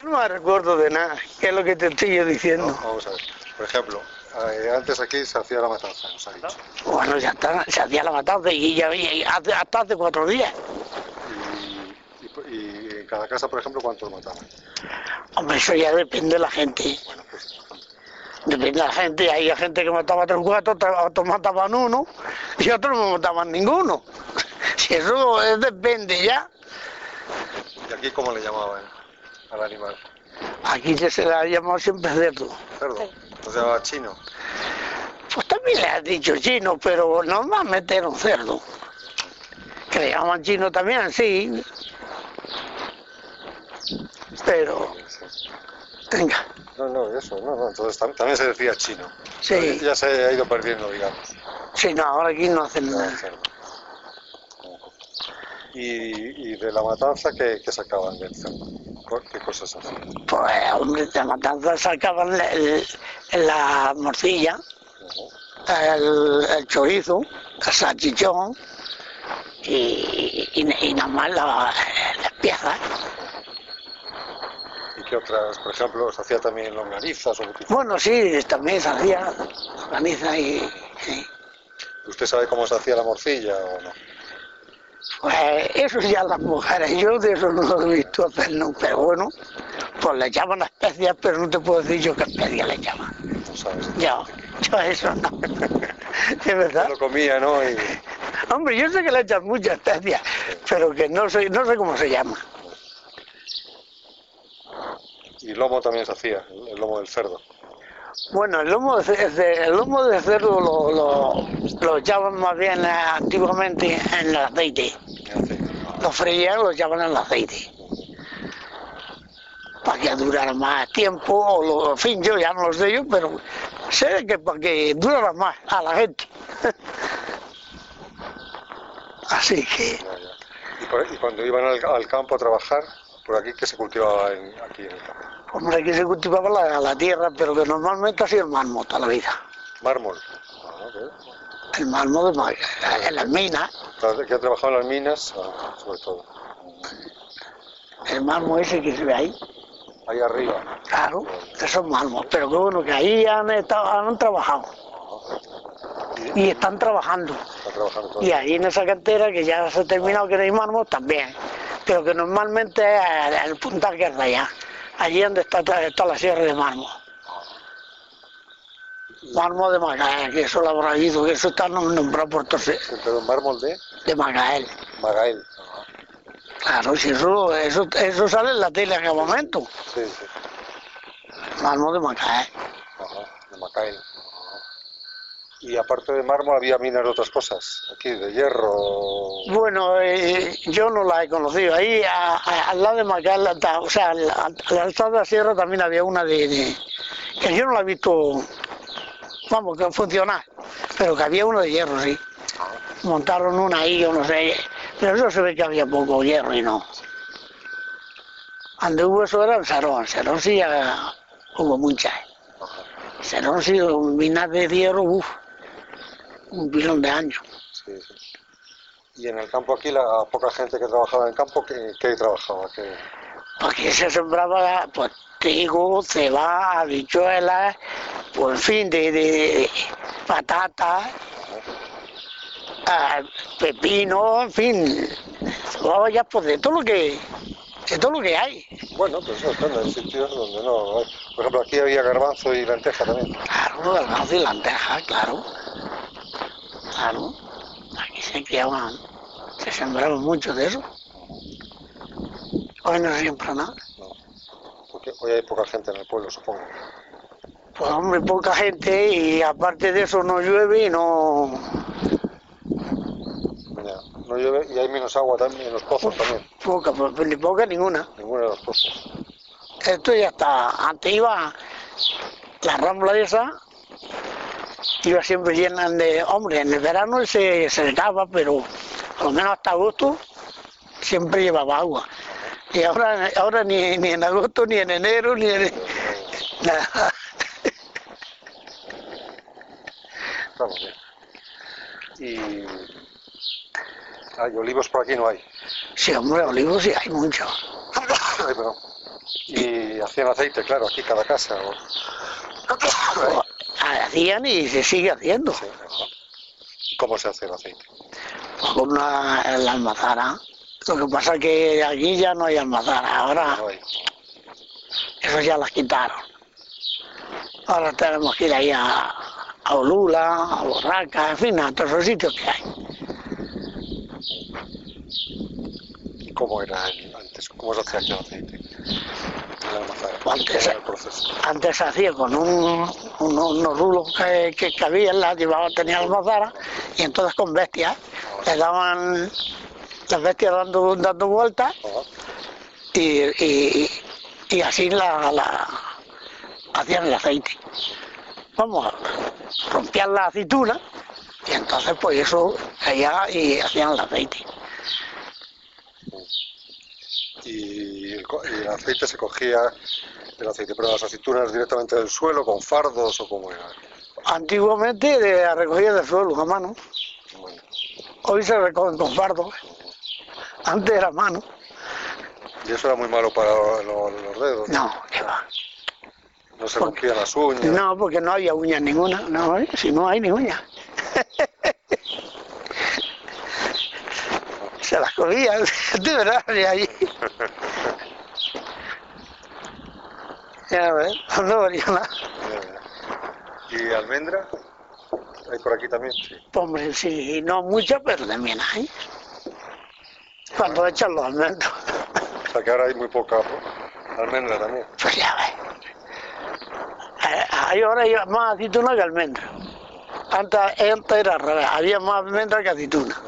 No me recuerdo de nada, que es lo que te estoy yo diciendo. No, vamos a ver. Por ejemplo, antes aquí se hacía la matanza, nos ha dicho. Bueno, ya está, se hacía la matanza y hasta hace 4 días. Y en cada casa, por ejemplo, ¿cuántos mataban? Hombre, eso ya depende de la gente. Bueno, pues Depende de la gente, hay gente que mataba 3 o 4, otros mataban 1 y otros no mataban ninguno. Si eso depende ya. ¿Y aquí cómo le llamaban al animal? Aquí se le ha llamado siempre cerdo. ¿Cerdo? ¿No se llamaba chino? Pues también le has dicho chino, pero normalmente era un cerdo. Que le llaman chino también, sí. Pero, venga. No, eso, no, entonces también se decía chino. Sí. Ya se ha ido perdiendo, digamos. Sí, no, ahora aquí no hacen nada. Cerdo. Y de la matanza, ¿qué sacaban del cerdo? ¿Qué cosas hacían? Pues, hombre, de matanza sacaban la morcilla, el chorizo, el salchichón y nada más las piezas. ¿Y qué otras? Por ejemplo, ¿se hacía también longanizas o butifarras? Bueno, sí, también se hacía longaniza y... Sí. ¿Usted sabe cómo se hacía la morcilla o no? Pues eso ya las mujeres, yo de eso no lo he visto hacer nunca, pero bueno, pues le echaban especias, pero no te puedo decir yo qué especias le echaban. No sabes. Yo eso no. ¿Es verdad? Lo comía, ¿no? Hombre, yo sé que le echan muchas especias, pero que no sé cómo se llama. Y lomo también se hacía, el lomo del cerdo. Bueno, el lomo de cerdo lo echaban más bien antiguamente en el aceite. Lo freían, lo echaban en el aceite. Para que durara más tiempo, en fin, yo ya no lo sé yo, pero sé que para que durara más a la gente. Así que... ¿Y cuando iban al campo a trabajar, por aquí qué se cultivaba aquí en el campo? Hombre, aquí se cultivaba la tierra, pero que normalmente ha sido el mármol toda la vida. ¿Mármol? El mármol en las minas. ¿Que ha trabajado en las minas? Sobre todo. El mármol ese que se ve ahí. Ahí arriba. Claro, esos mármol, pero que bueno, que ahí han trabajado. Y están trabajando. Y ahí en esa cantera que ya se ha terminado, que no hay mármol, también. Pero que normalmente es el puntal que es de allá. Allí donde está la sierra de mármol. Mármol de Magael, que eso lo habrá oído, que eso está nombrado por todos. ¿Pero mármol de? De Magael. Magael. Claro, si eso sale en la tele en aquel momento. Sí. Mármol de Magael. De Macael. Y aparte de mármol había minas de otras cosas, aquí de hierro. Bueno, yo no la he conocido. Ahí al lado de Macael, o sea, al lado de la sierra también había una que yo no la he visto, vamos, que funcionar, pero que había una de hierro, sí. Montaron una ahí, yo no sé, pero eso se ve que había poco hierro y no. Donde hubo eso era en Serón sí hubo muchas. Serón sí, minas de hierro, un pilón de años. Sí. Y en el campo aquí, la poca gente que trabajaba en el campo, ¿qué trabajaba? Aquí se sembraba pues trigo, cebada, habichuelas, pues en fin, de patatas, pepino, en fin, cebollas, pues de todo lo que hay. Bueno, pues eso depende, hay sitios donde no hay. Por ejemplo, aquí había garbanzo y lenteja también. Claro, garbanzo y lenteja, claro. Aquí se sembraba mucho de eso. Hoy no se siembra nada. No, porque hoy hay poca gente en el pueblo, supongo. Pues hombre, poca gente y aparte de eso no llueve y no... No llueve y hay menos agua también en los pozos también. Poca, pues ni poca ninguna. Ninguna de los pozos. Esto ya está. Antes iba la rambla esa, iba siempre llena de... Hombre, en el verano se secaba, pero por lo menos hasta agosto siempre llevaba agua. Y ahora ni en agosto, ni en enero, ni en... Nada. Estamos bien. Y olivos por aquí no hay. Sí, hombre, olivos sí hay mucho. Ay, perdón. Y hacían aceite, claro, aquí cada casa. Hacían y se sigue haciendo. Sí. ¿Cómo se hace el aceite? Con la almazara. Lo que pasa es que aquí ya no hay almazara, ahora No hay. eso ya las quitaron. Ahora tenemos que ir ahí a Olula, a Borraca, en fin, a todos los sitios que hay. ¿Y cómo era antes? ¿Cómo se hacía aquí el aceite? En la almazara. Antes, ¿Cómo era el proceso? antes se hacía con unos rulos que había, tenía la almazara, y entonces con bestias, le daban las bestias dando vueltas, y así hacían el aceite. Vamos, rompían la aceituna, y entonces pues eso allá y hacían el aceite. Y el aceite se cogía, pero las aceitunas directamente del suelo, con fardos o cómo era. Antiguamente de recogida del suelo, a mano. Bueno, Hoy se recogen con fardos. Antes era a mano. y eso era muy malo para los dedos. No, qué va. No se rompían las uñas. No, porque no había uñas ninguna. No, si no hay ni uñas. Se las comían, de verdad, de allí. Ya ves, no valía nada. ¿Y almendra? ¿Hay por aquí también? Sí. Hombre, sí, no mucho, pero también hay. Cuando echan los almendros. O sea que ahora hay muy poca almendra también. Pues ya ves. Ahora hay más aceituna que almendra. Antes era al revés, había más almendra que aceituna.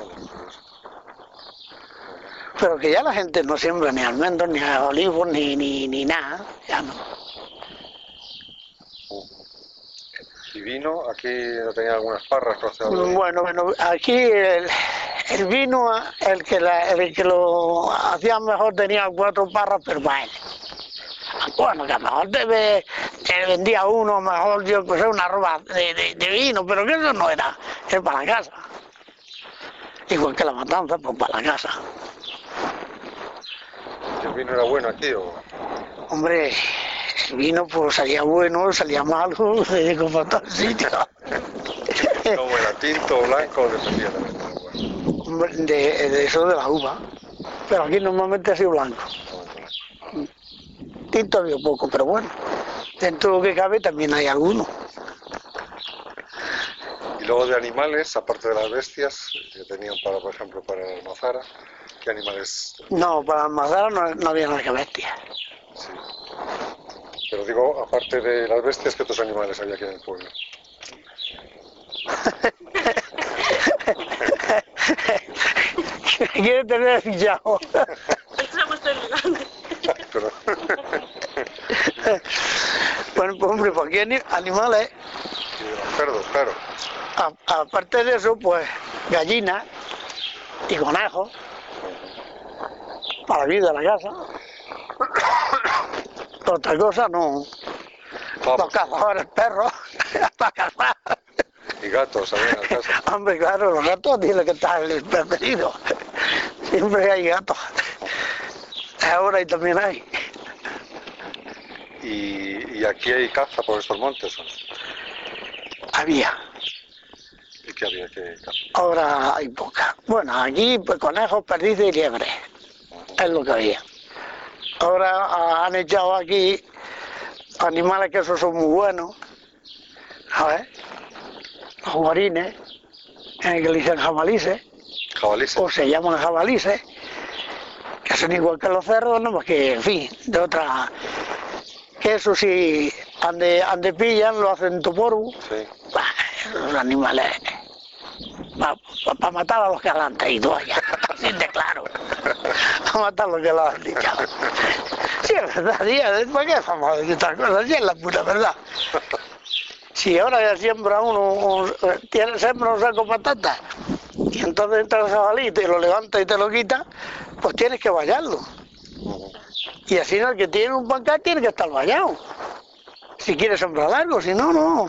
Pero que ya la gente no siembra ni almendros, ni olivos, ni nada. Ya no. ¿Y vino? Aquí no tenía algunas parras que hace algo. Bueno, aquí el vino, el que lo hacía mejor tenía 4 parras, pero para él. Bueno, que a lo mejor te vendía uno, mejor yo que sé, una roba de vino, pero que eso no era, es para la casa. Igual que la matanza, pues para la casa. ¿Y el vino era bueno aquí o...? Hombre, el vino pues salía bueno, salía malo, como en todos sitios. ¿Cómo era? ¿Tinto o blanco? Dependía también del lugar. Hombre, de eso de la uva. Pero aquí normalmente ha sido blanco. Tinto había poco, pero bueno, dentro de lo que cabe también hay alguno. Y luego de animales, aparte de las bestias, que tenían para, por ejemplo, para la almazara, ¿qué animales? No, para almacenar no había nada que bestia. Sí. Pero digo, aparte de las bestias, ¿qué otros animales había aquí en el pueblo? ¿Quiere tener fichado? Pero... Bueno, pues hombre, pues aquí hay animales, Y de los cerdos, claro. aparte de eso, pues gallinas y conejos, para la vida de la casa. Otra cosa no. Los cazadores, perros, para cazar. Y gatos también en casa. Hombre, claro, los gatos tienen que estar preferidos. Siempre hay gatos. Ahora y también hay. ¿Y aquí hay caza por estos montes o no? Había. ¿Y qué había que caza? Ahora hay poca. Bueno, aquí pues, conejos, perdices y liebres. Es lo que había. Ahora han echado aquí animales que esos son muy buenos. A ver, los guarines, que le dicen jabalíes, ¿Jabalíes? o se llaman jabalíes, que son igual que los cerdos, no más que, en fin, de otra. Que eso sí, ande pillan, lo hacen toporu. Sí. Los animales, para matar a los que han traído allá, así de claro. A matar a los que lo han dicho. Sí, es verdad, tía, ¿por qué vamos a decir estas cosas? Sí, es la pura verdad. Si ahora ya siembra siembra un saco de patatas, y entonces entra el jabalí y lo levanta y te lo quita, pues tienes que vallarlo. Y así el que tiene un pancar tiene que estar vallado. Si quiere sembrar algo, si no, no.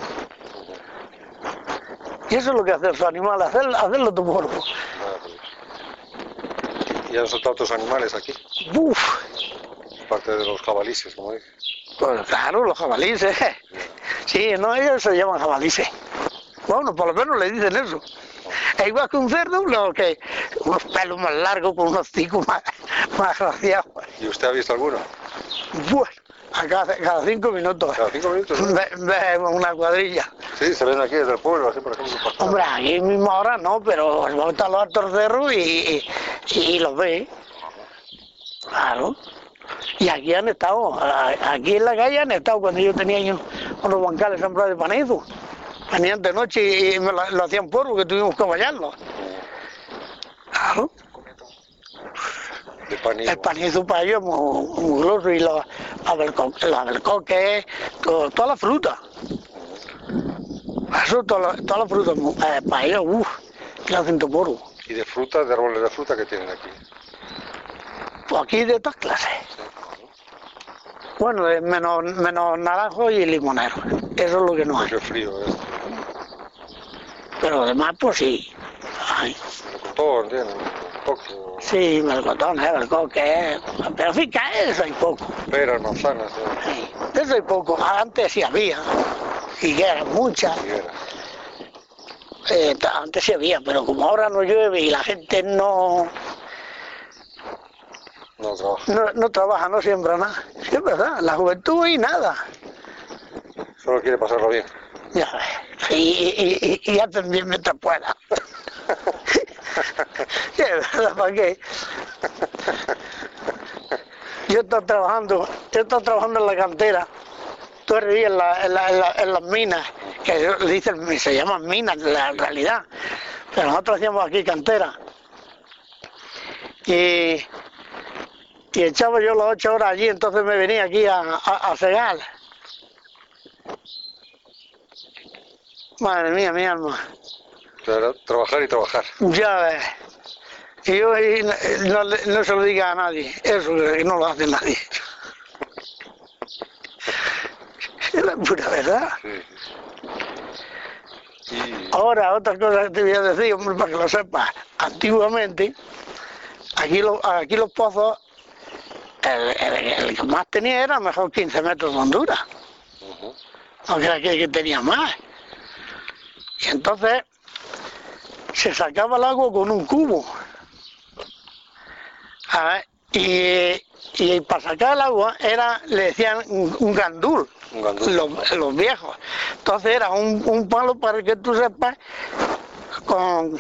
Y eso es lo que hace su animal, hacerlo tu cuerpo. ¿Y han soltado otros animales aquí? ¡Buf! Aparte de los jabalíes, como dices. Pues claro, los jabalíes. Sí, no, ellos se llaman jabalíes. Bueno, por lo menos le dicen eso. Es igual que un cerdo, lo que unos pelos más largos con unos hocicos más graciados. ¿Y usted ha visto alguno? Bueno, a cada 5 minutos. Cada 5 minutos, ¿no? Ve una cuadrilla. Sí, se ven aquí desde el pueblo, así por ejemplo. Hombre, aquí mismo ahora no, pero vamos a los altos cerros y los ve. Claro. Y aquí han estado, aquí en la calle han estado cuando yo tenía unos bancales sembrados de panizo. Venían de noche y me lo hacían polvo, que tuvimos que vallarlo. Claro. De panizo. El panizo para ellos es muy grosso y los albelcoques, toda la fruta. Eso, toda la fruta, para ellos, que hacen tu polvo. ¿Y de fruta, de árboles de fruta que tienen aquí? Pues aquí de todas clases. Bueno, menos naranjo y limonero. Eso es lo que no hay. Qué frío es. Pero además, pues sí. Ay. Melocotón, ¿entiendes? Coco. Sí, melocotón, albelcoque. Pero en fin, que eso hay poco. Peras, manzanas. Sí, eso hay poco. Antes sí había. Higueras, muchas. Antes sí había, pero como ahora no llueve y la gente no trabaja, no siembra nada. Sí, es verdad, la juventud y nada. Solo quiere pasarlo bien. Ya ves. Y hacen bien mientras pueda. Sí, es verdad, ¿para qué? Yo he estado trabajando en la cantera. Tú eres en las minas, que dicen, se llaman minas en la realidad, pero nosotros hacíamos aquí cantera. Y echaba yo las 8 horas allí, entonces me venía aquí a segar. Madre mía, mi alma. Claro, trabajar y trabajar. Ya ves. Y yo no se lo diga a nadie, eso que no lo hace nadie. Es la pura verdad. Sí. Y... Ahora, otra cosa que te voy a decir, hombre, para que lo sepas. Antiguamente, aquí los pozos, el que más tenía era mejor 15 metros de hondura. No era que tenía más. Y entonces, se sacaba el agua con un cubo. Y para sacar el agua le decían un gandul. Los viejos. Entonces era un palo, para que tú sepas, con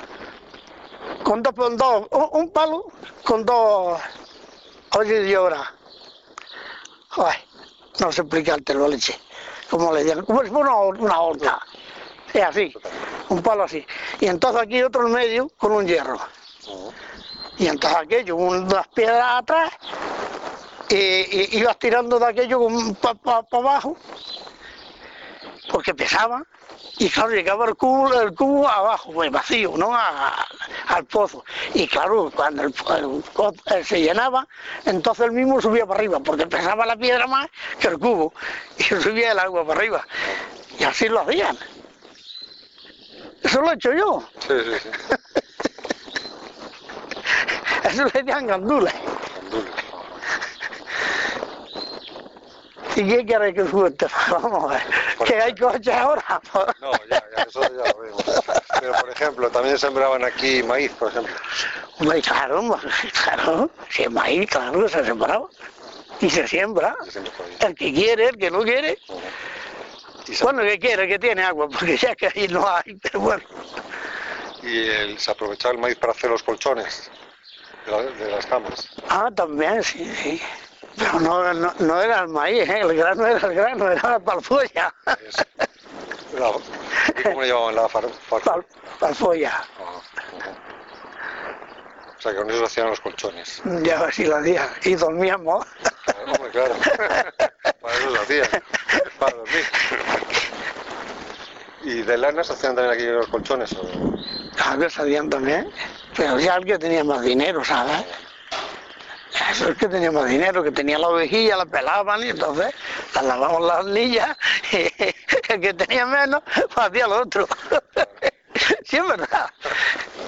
un palo con 2 ollas de obra. Joder, no sé explicártelo, leche. Como le decían, como si fuera una horca. Es así, un palo así. Y entonces aquí otro en medio con un hierro. Y entonces aquello, unas piedras atrás, y ibas tirando de aquello para abajo, porque pesaba, y claro, llegaba el cubo abajo, pues vacío, ¿no? Al pozo. Y claro, cuando el pozo se llenaba, entonces el mismo subía para arriba, porque pesaba la piedra más que el cubo, y subía el agua para arriba. Y así lo hacían. Eso lo he hecho yo. Sí. Eso le decían gandules. ¿Y qué quieres que suelte? Vamos a ver. ¿Que hay coches ahora? No, ya, eso ya lo vimos. Pero, por ejemplo, también sembraban aquí maíz, por ejemplo. Hombre, claro. Si es maíz, claro que se sembraba. Y se siembra. El que quiere, el que no quiere. Bueno, el que quiere, el que tiene agua, porque ya que ahí no hay, pero bueno. Y se aprovechaba el maíz para hacer los colchones de las camas. Ah, también, sí. Pero no era el maíz, el grano era el grano, era la palfolla. ¿Cómo le llamaban la palfolla? O sea, que con eso hacían los colchones. Ya ves si lo hacían. Y dormíamos. Hombre, claro. Para eso lo hacían. Para dormir. ¿Y de lana se hacían también aquí los colchones? Claro que se hacían también. Pero ya el que tenía más dinero, ¿sabes? Eso es que tenía más dinero, que tenía la ovejilla, la pelaban y entonces las lavaban las lillas y el que tenía menos pues hacía lo otro. Sí, es verdad.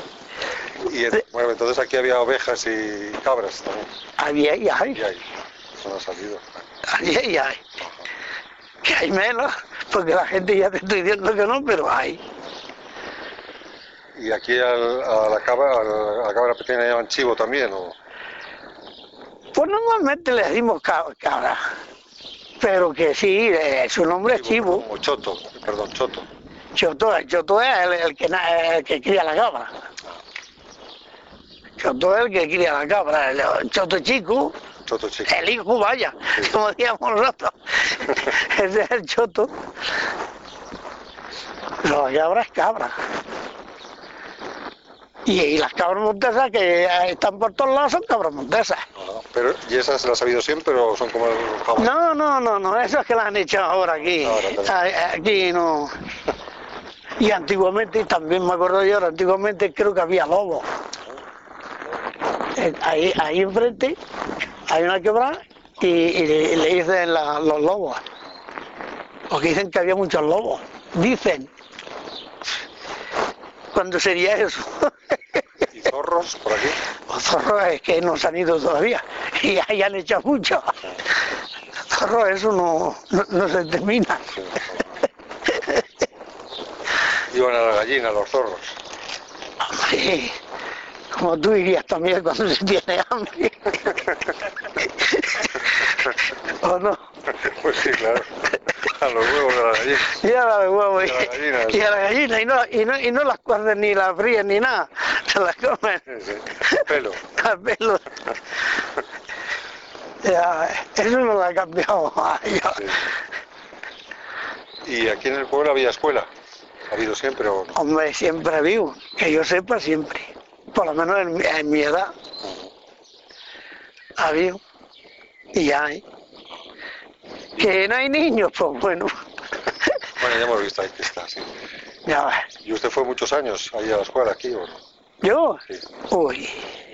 Y bueno, entonces aquí había ovejas y cabras también. Había y hay. No ha salido. Allí hay. Que hay menos, porque la gente ya te estoy diciendo que no, pero hay. ¿Y aquí a la cabra pequeña le llaman chivo también? ¿O? Pues normalmente le decimos cabra, pero que sí, su nombre es chivo. O choto, perdón, choto. Choto es el que cría la cabra. Choto es el que cría la cabra, el choto chico. Choto chico. El hijo, vaya, Sí. como decíamos nosotros. Ese es el choto. Pero la cabra es cabra. Y las cabras montesas que están por todos lados son cabras montesas. Pero, ¿y esas las ha habido siempre o son como el jamón? No, esas que las han hecho ahora aquí. Aquí no. Y antiguamente, también me acuerdo yo, antiguamente creo que había lobos. Ahí enfrente hay una quebrada y le dicen los lobos. Porque dicen que había muchos lobos. Dicen. ¿Cuándo sería eso? ¿Y zorros por aquí? Los zorros es que no se han ido todavía y ahí han echado mucho. Zorros, eso no se termina. Iban a la gallina, los zorros. Sí, como tú dirías también cuando se tiene hambre. ¿O no? Pues sí, claro. A los huevos de la gallina. Y a la huevo Y a la gallina, sí. y a la gallina y no las cuecen ni las fríen ni nada, se las comen. Sí. Pelo. Al pelo. Ya, eso no lo ha cambiado. Sí. ¿Y aquí en el pueblo había escuela? ¿Ha habido siempre o no? Hombre, siempre vivo, que yo sepa siempre, por lo menos en mi edad, ha habido, y ya hay. Que no hay niños, pues bueno. Bueno, ya hemos visto ahí que está, sí. Ya ves. ¿Y usted fue muchos años ahí a la escuela aquí o no? ¿Yo? Sí. Uy.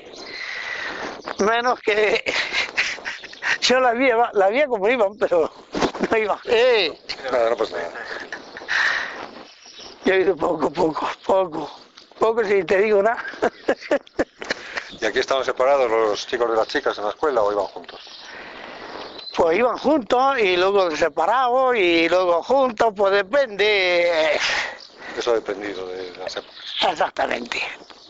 Menos que... Yo la vi como iban, pero no iban. Nada, no pasa nada. Yo he ido poco, si te digo nada. ¿Y aquí estaban separados los chicos de las chicas en la escuela o iban juntos? Pues iban juntos y luego separados y luego juntos, pues depende. Eso ha dependido de las épocas. Exactamente.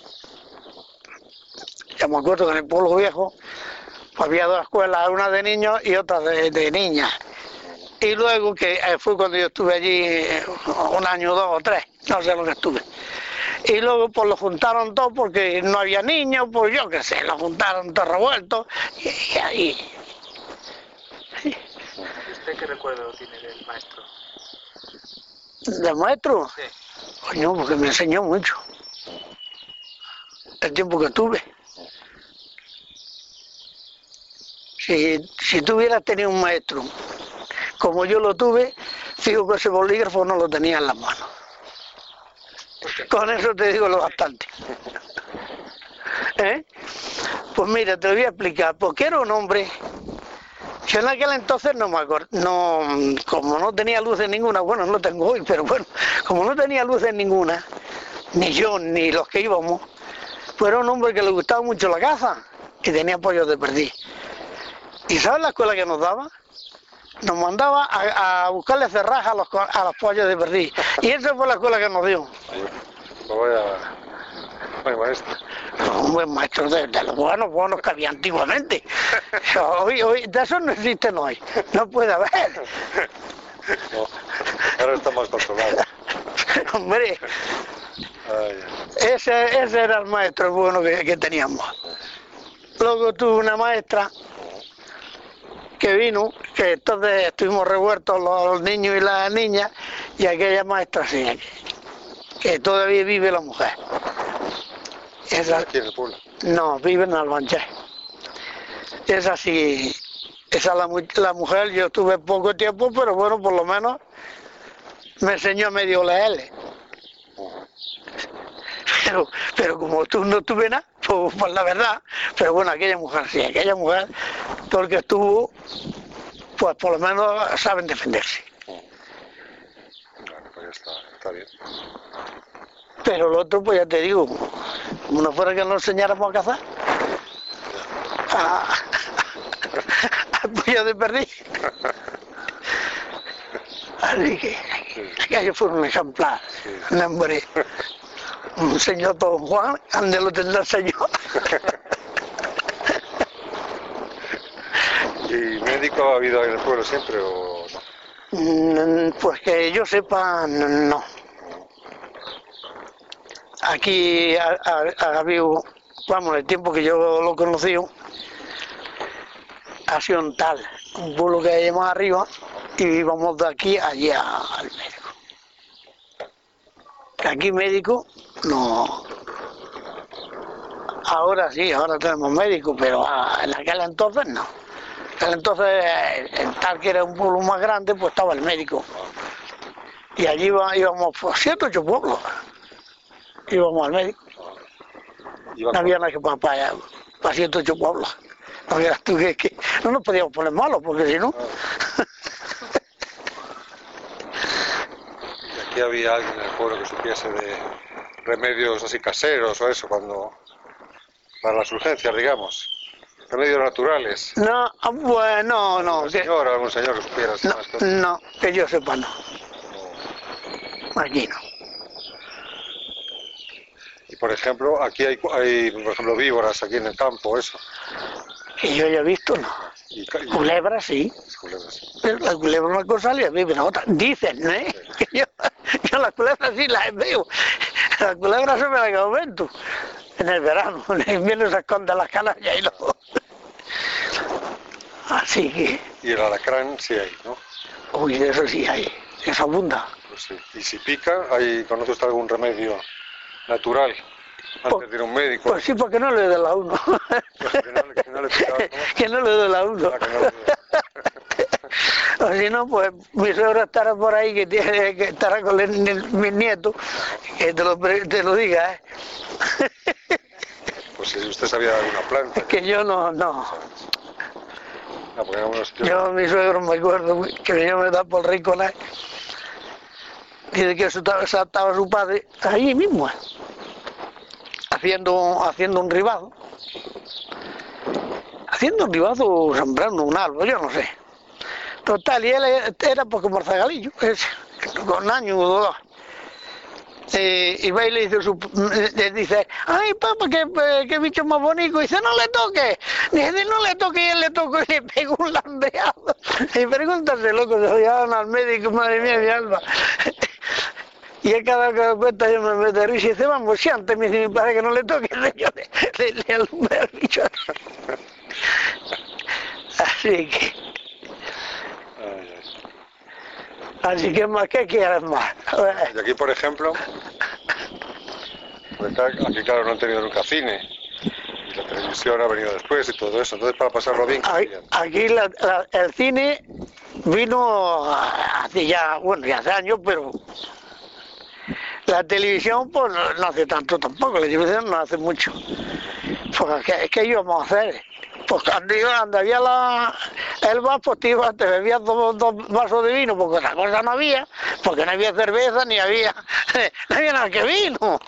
Yo me acuerdo que en el pueblo viejo pues había dos escuelas, una de niños y otra de niñas. Y luego que fue cuando yo estuve allí un año, 2 o 3, no sé lo que estuve. Y luego pues lo juntaron todo porque no había niños, pues yo qué sé, lo juntaron todo revuelto y ahí. ¿Y usted qué recuerdo tiene del maestro? ¿Del maestro? Sí. Coño, porque me enseñó mucho. El tiempo que tuve. Si tú hubieras tenido un maestro como yo lo tuve, fijo que ese bolígrafo no lo tenía en las manos. Con eso te digo lo bastante. ¿Eh? Pues mira, te lo voy a explicar. Porque era un hombre. Yo en aquel entonces no me acuerdo, como no tenía luces ninguna, bueno, no tengo hoy, pero bueno, como no tenía luces ninguna, ni yo ni los que íbamos, pues era un hombre que le gustaba mucho la caza y tenía pollos de perdiz. ¿Y sabes la escuela que nos daba? Nos mandaba a buscarle cerrajas a los pollos de perdiz. Y esa fue la escuela que nos dio. Vaya maestro. Un buen maestro de los buenos que había antiguamente. Hoy, de eso no existen hoy. No puede haber. No, ahora está más controlado. Hombre, Ay, ese era el maestro bueno que teníamos. Luego tuve una maestra que vino, que entonces estuvimos revueltos los niños y las niñas, y aquella maestra sí, que todavía vive la mujer. Esa, aquí en el pueblo. no, vive en Albanché. Esa sí, la mujer, yo tuve poco tiempo, pero bueno, por lo menos me enseñó a medio leerle. Pero como tú no tuve nada, pues la verdad, pero bueno, aquella mujer sí, todo el que estuvo, pues por lo menos saben defenderse. Bueno, pues ya está bien. Pero lo otro, pues ya te digo, como no fuera que nos enseñáramos a cazar, pues yo de perdí. Así que aquello fue un ejemplar, un hombre, un señor Don Juan, ande lo tendrá el señor. ¿Y médico ha habido en el pueblo siempre o no? Pues que yo sepa, no. Aquí ha habido, vamos, el tiempo que yo lo conocí, ha sido un tal, un pueblo que hay más arriba, y íbamos de aquí allá al médico. Que aquí médico, no. Ahora sí, ahora tenemos médico, pero en aquel entonces no. Entonces, en tal que era un pueblo más grande, pues estaba el médico. Y allí íbamos por 7 o 8 pueblos. Íbamos al médico. No había nada que para 7 o 8 pueblos. No vieras tú que no nos podíamos poner malos, porque si no... ¿Y aquí había alguien en el pueblo que supiese de remedios así caseros o eso, para las urgencias, digamos? Remedios naturales. No, bueno, no. ¿Algún señor que supiera así más cosas? No, que yo sepa no. Aquí no. Y por ejemplo, aquí hay por ejemplo, víboras aquí en el campo, eso. Que yo haya visto, no. Culebras, sí. Culebras, sí. Pero la culebra es una cosa y la víbora otra. Dicen, ¿eh? Que yo las culebras sí las veo. Las culebras se me las aumento. En el verano, en el invierno se esconden las canallas y luego. Así que... Y el alacrán sí hay, ¿no? Uy, eso sí hay, eso abunda. Pues sí. Y si pica, ¿conoce usted algún remedio natural antes de ir a un médico? Pues sí, porque no le dé la uno. Pues que no le picaba, ¿no? Que no le dé la uno. Ah, que no le dé. O si no, pues mi suegro estará por ahí, que estará con mis nietos, que te lo diga, ¿eh? Pues si usted sabía de alguna planta. Que yo no. Yo, mi suegro, me acuerdo que yo me da por el Ricolá. Dice que estaba su padre ahí mismo, haciendo un ribado. Haciendo un ribado o sembrando un árbol, yo no sé. Total, y él era pues como el zagalillo, con años o 2. Y va y le dice, ay papá, qué bicho más bonito. Y dice, no le toques. Dice, no le toques, y él le tocó y le pegó un lambeado. Y pregúntase, loco, se lo llevaban al médico, madre mía, mi alma. Y él cada vez que me cuenta yo me meto de risa y dice, vamos, si antes me dice mi padre que no le toques, yo le alumbré al bicho. Así que más, ¿qué quieres más? Y aquí, por ejemplo, pues aquí claro no han tenido nunca cine, y la televisión ha venido después y todo eso, entonces para pasarlo bien... Aquí el cine vino hace ya hace años, pero la televisión pues no hace tanto tampoco, la televisión no hace mucho. Pues ¿qué íbamos a hacer? Pues cuando había el bar, pues te bebías dos vasos de vino, porque otra cosa no había, porque no había cerveza, ni había nada que vino.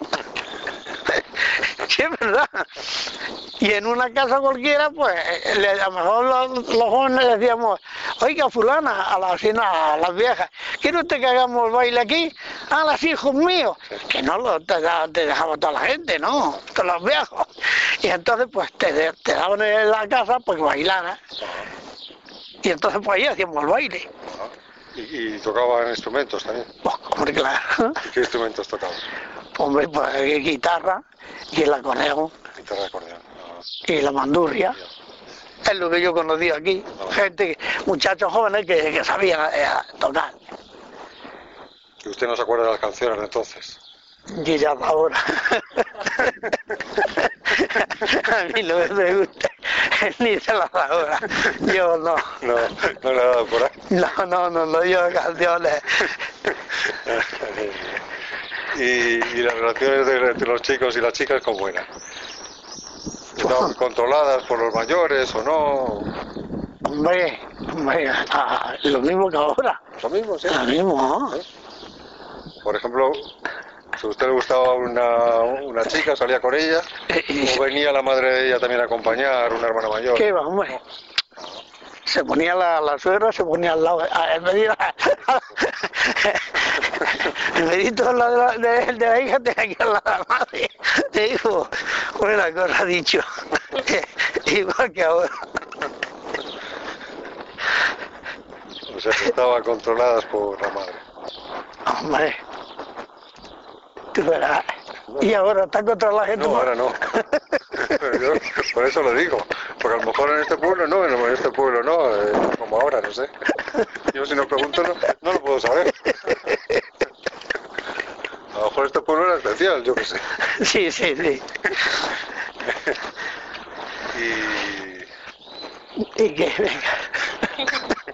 Sí, es verdad. Y en una casa cualquiera, pues, a lo mejor los jóvenes le decíamos, oiga, fulana, a las viejas, ¿quiere usted que hagamos el baile aquí? A los hijos míos. Que no te dejaba toda la gente, ¿no? Todos los viejos. Y entonces, pues, te daban en la casa, pues, bailara. Y entonces, pues, ahí hacíamos el baile. ¿Y tocaban instrumentos también? Pues, hombre, claro. ¿Y qué instrumentos tocaban? Hombre, pues, guitarra y el acordeón. Guitarra, acordeón. Y la mandurria. Es lo que yo conocí aquí. Gente, muchachos jóvenes que sabían tocar. ¿Y usted no se acuerda de las canciones de entonces? Y ya ahora. A mí no me gusta ni de las ahora. Yo no. No le ha dado por ahí. No, yo canciones. ¿Y las relaciones entre los chicos y las chicas cómo eran? ¿Estaban controladas por los mayores o no? Hombre, lo mismo que ahora. ¿Lo mismo, sí? Lo mismo, ¿eh? Por ejemplo, si a usted le gustaba una chica, salía con ella, ¿o venía la madre de ella también a acompañar, una hermana mayor? ¿Qué va, hombre? se ponía la suegra, se ponía al lado, en medito al lado de la hija, tenía que al lado de la madre. Te dijo, buena cosa ha dicho, igual que ahora. O sea, que estaban controladas por la madre. Hombre, tú verás. Y ahora está contra la gente. No, ahora no. Yo por eso lo digo. Porque a lo mejor en este pueblo no, en este pueblo no, como ahora, no sé. Yo si no pregunto no lo puedo saber. A lo mejor este pueblo era especial, yo qué sé. Sí, sí, sí. Y que venga.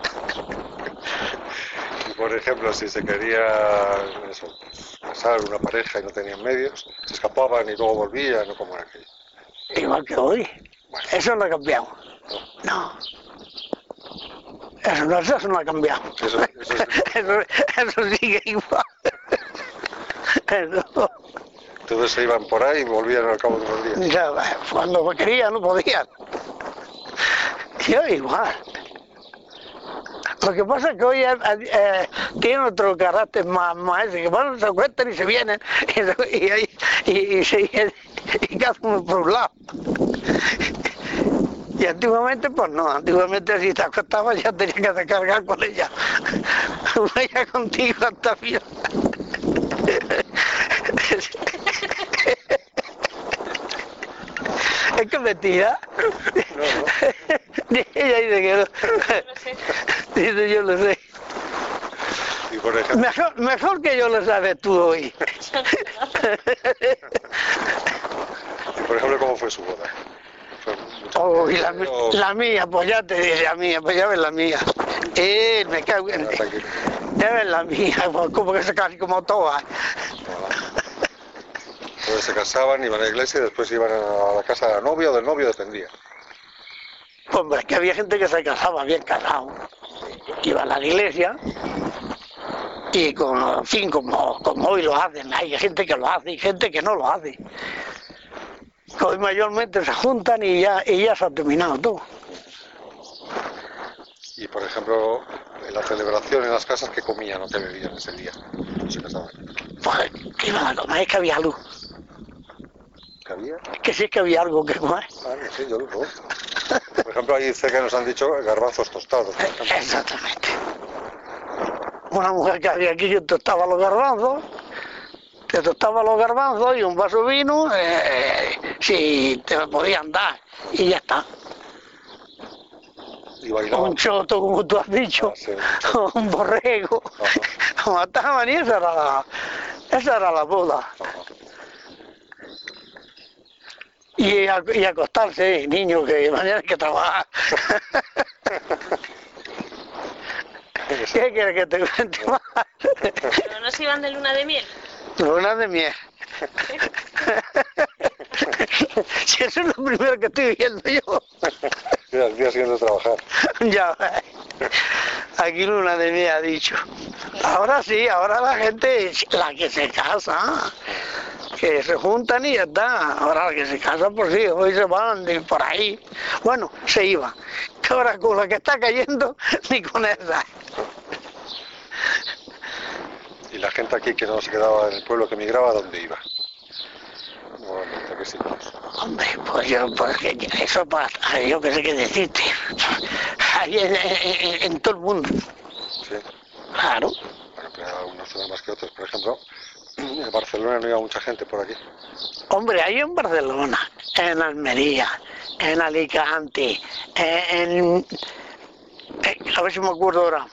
Y por ejemplo, si se quería eso, pues, casar una pareja y no tenían medios, se escapaban y luego volvían, no como era aquello. Igual que hoy. Bueno. Eso no ha cambiado. No. Eso no ha cambiado. Eso sigue igual. Eso. Entonces se iban por ahí y volvían al cabo de unos días. Ya, cuando querían no podían. Yo igual. Lo que pasa es que hoy tiene otro carácter más ese, que bueno, se acuestan y se vienen y cada uno por un lado. Y antiguamente pues no, antiguamente si te acostabas ya tenías que descargar con ella. Vaya contigo hasta final. Es que mentira. No. Ella dice que no. Dice yo lo sé. Y por ejemplo, Mejor que yo lo sabes tú hoy. ¿cómo fue su boda? Oh, y la mía, pues ya te diré la mía, pues ya ves la mía. Me cago en ti. Ya ves la mía, pues como que se casi como todas. Entonces se casaban, iban a la iglesia y después iban a la casa de la novia o del novio, dependía. Hombre, es que había gente que se casaba bien casado. Iba a la iglesia y en fin, como hoy lo hacen, hay gente que lo hace y gente que no lo hace. Hoy mayormente se juntan y ya se ha terminado todo. Y por ejemplo, en la celebración en las casas, ¿qué comían o qué bebían ese día? ¿Cómo se casaban? Pues, ¿qué iban a comer? Es que había algo. ¿Qué había? Es que sí que había algo que comer. Ah, no sé, yo lo pregunto. Por ejemplo, ahí cerca nos han dicho garbanzos tostados. Por ejemplo. Exactamente. Una mujer que había aquí que tostaba los garbanzos, y un vaso de vino, si te lo podían dar, y ya está. Y bailaban. Un choto, como tú has dicho, Sí, un borrego, lo mataban y esa era la boda. Ajá. Y acostarse, niño, que mañana hay que trabajar. ¿Qué quieres que te cuente más? ¿Pero no se iban de luna de miel? Luna de miel. Si eso es lo primero que estoy viendo yo. Sí, al día siguiente de trabajar. Ya ves. Aquí luna de miel ha dicho. Ahora sí, ahora la gente, la que se casa, que se juntan y ya está. Ahora la que se casa, pues sí, hoy se van de por ahí. Bueno, se iba. Que ahora con la que está cayendo, ni con esa. Y la gente aquí que no se quedaba en el pueblo, que migraba, ¿a dónde iba? Normalmente, ¿a qué sitios? Hombre, pues eso para, yo qué sé qué decirte. Ahí en todo el mundo. Sí. Claro. Bueno, pero unos zonas más que otros. Por ejemplo, en Barcelona no iba mucha gente por aquí. Hombre, ahí en Barcelona, en Almería, en Alicante, a ver si me acuerdo ahora,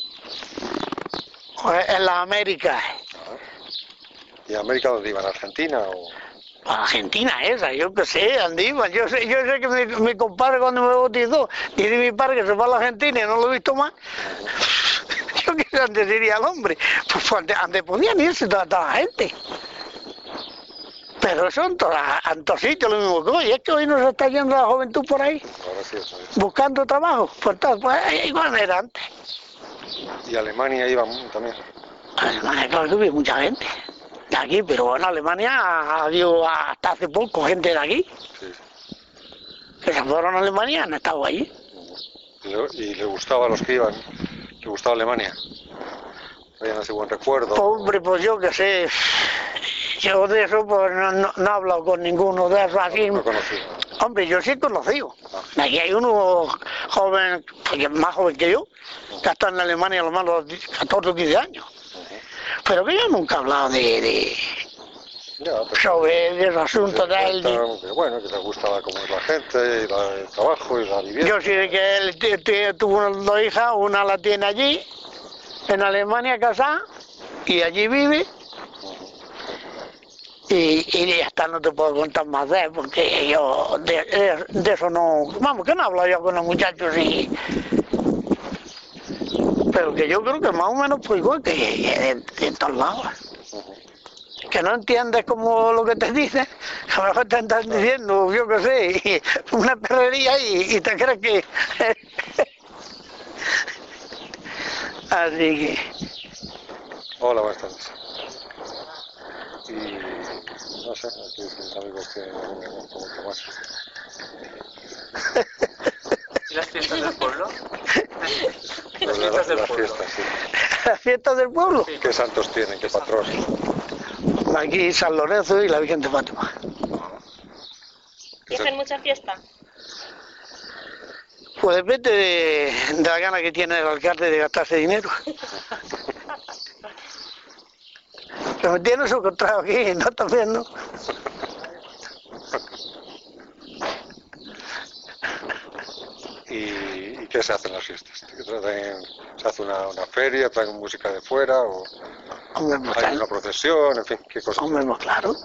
en la América, ¿Y en América dónde iban? ¿A Argentina o...? Argentina esa, yo qué sé, andiban, yo sé que mi compadre cuando me bautizó, dice mi padre que se fue a la Argentina y no lo he visto más. Yo qué sé, antes diría al hombre, pues antes podían irse toda la gente. Pero eso en todos sitios lo mismo que hoy, es que hoy no se está yendo la juventud por ahí, Ahora sí, eso es. buscando trabajo, pues igual era antes. ¿Y a Alemania iban también? Alemania, claro que hubo mucha gente de aquí, pero en Alemania había hasta hace poco gente de aquí, Sí. que se fueron a Alemania y han estado allí. Y le gustaba a los que iban, le gustaba Alemania. Tenían así buen recuerdo. Hombre, pues yo qué sé. Yo de eso pues no he hablado con ninguno de esos así. No conocido. Hombre, yo sí he conocido. Aquí hay uno joven, porque es más joven que yo, que está en Alemania a lo más los 14 o 15 años. Pero que yo nunca he hablado sobre el asunto de él. Que bueno, que le gustaba cómo es la gente, y el trabajo y la vivienda. Yo sé que él tuvo 2 hijas, una la tiene allí, en Alemania casada, y allí vive. Y ya está, no te puedo contar más de él, porque yo de eso no... Vamos, que no hablo yo con los muchachos y... Pero que yo creo que más o menos fue igual que de todos lados. Que no entiendes como lo que te dicen, a lo mejor te están diciendo, yo qué sé, una perrería y te crees que... Así que... Hola, buenas tardes. Y no sé, aquí mis amigos que vengan un poco más. ¿Y las fiestas del pueblo? Las fiestas del pueblo. fiestas, sí. ¿Las fiestas del pueblo? ¿Qué santos tienen? ¿Qué patronos? Aquí San Lorenzo y la Virgen de Fátima. ¿Y hacen mucha fiesta? Pues depende de la gana que tiene el alcalde de gastarse dinero. Pero tiene su contrato aquí, ¿no? También, ¿no? ¿Y qué se hace en las fiestas? ¿Se hace una feria, traen música de fuera o Hombre, pues, hay claro. una procesión, en fin, qué cosas? Hombre, pues, claro.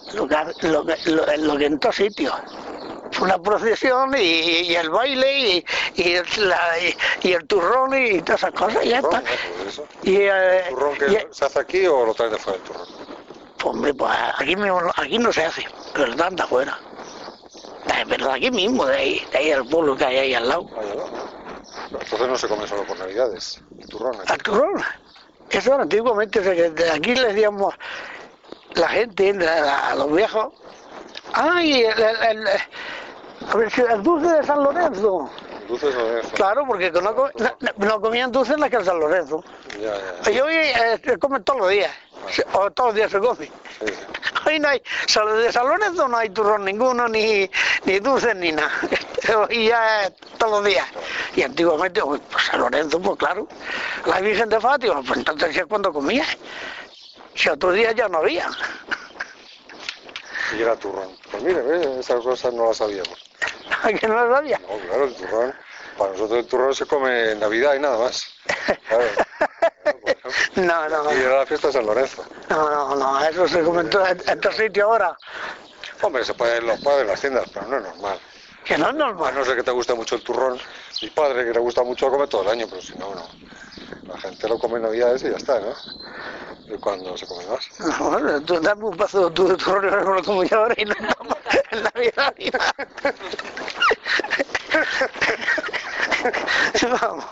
Lo que en todos sitios. Una procesión y el baile y el turrón y todas esas cosas, y ya está. Pues eso. ¿El ¿Turrón que se hace aquí o lo traen de fuera el turrón? Hombre, pues aquí no se hace, pero lo dan de afuera. Pero aquí mismo, de ahí el pueblo que hay ahí al lado. Vaya, ¿no? Entonces no se come solo por Navidades, el turrón. Al turrón. Eso antiguamente, aquí le decíamos la gente, a los viejos, ¡ay! A ver si el dulce de San Lorenzo. Dulces o de eso. Claro, porque no comían dulces en la que el San Lorenzo. Ya. Y hoy se come todos los días, o todos los días se come. Sí, sí. Hoy no hay, solo de San Lorenzo no hay turrón ninguno, ni dulces ni nada. Y ya es todos los días. Y antiguamente, pues San Lorenzo, pues claro. La Virgen de Fátima, pues entonces es cuando comía. Si otros días ya no había. Y era turrón. Pues mire, esas cosas no las sabíamos. ¿A que no lo sabía? No, claro, el turrón. Para nosotros el turrón se come en Navidad y nada más. Claro. No. Y era la fiesta de San Lorenzo. No, eso se come en todo sitio ahora. Hombre, se puede en los padres, en las tiendas, pero no es normal. Que no es A normal. no ser que te guste mucho el turrón. Mi padre, que le gusta mucho, lo come todo el año, pero si no, no. La gente lo come en Navidades y ya está, ¿no? Y cuando se come más. No, tú dame un paso de tu turrón, no lo como yo ahora y no estamos en la vida ni nada. Vamos.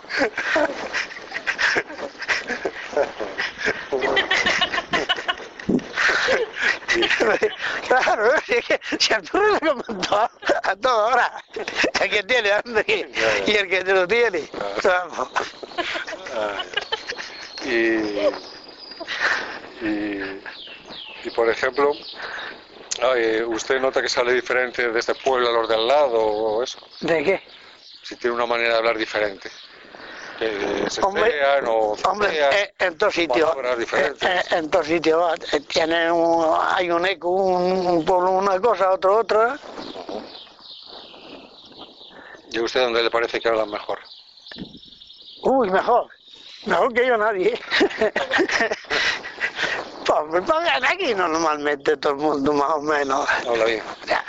Claro, es que si a tú le comentó a toda hora, el que tiene hambre y el que te lo tiene. Vamos. Y por ejemplo, ¿usted nota que sale diferente de este pueblo a los de al lado o eso? ¿De qué? Si tiene una manera de hablar diferente. Que se Hombre, fean o Hombre, en todos sitios, palabras diferentes. en todos sitios hay un eco, un pueblo una cosa, otro otra. ¿Y a usted dónde le parece que hablan mejor? Uy, mejor que yo nadie. Pues aquí normalmente todo el mundo más o menos. Habla bien.